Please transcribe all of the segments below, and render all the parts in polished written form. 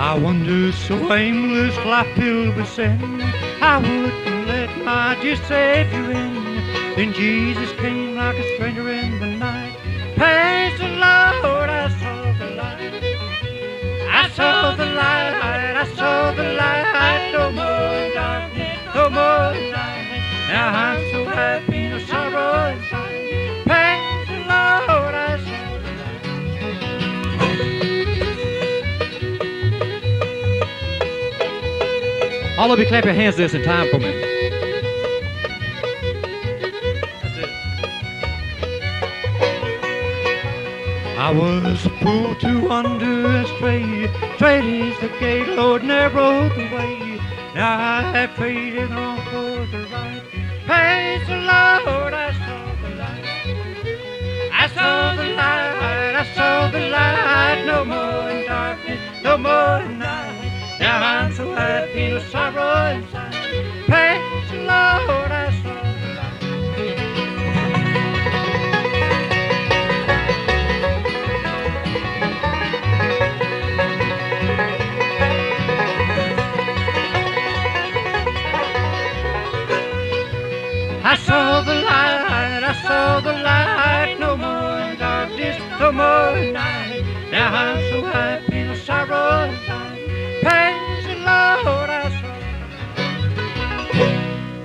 I wander so aimless like Pilgrim sin. I wouldn't let my dear Savior in. Then Jesus came like a stranger in the night. Praise the Lord, I saw the light. I saw the light, I saw the light. No more darkness, no more night. Now I'm so happy, no sorrow inside. Praise the Lord, I saw the light. All of you clap your hands this in time for me. That's it. I was a fool to wander astray. Straight is the gate, Lord, narrow the way. Now I have faded on for the right. Praise the Lord, I saw the light. I saw the light, I saw the light. No more in darkness, no more in night. Now I'm so happy, no sorrow inside. Praise the Lord, I saw the light. I saw the light, I saw the light. No more in darkness, no more in night. Now I'm so happy, no sorrow inside. Praise the Lord, I saw the light.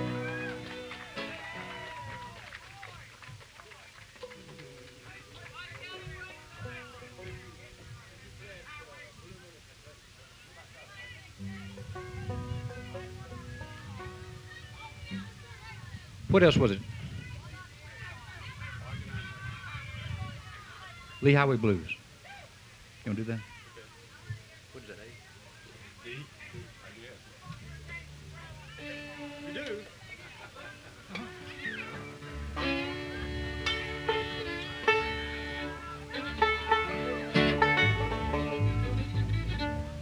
What else was it? Lee Highway Blues. You want to do that? What is that, A? D? I guess. You do.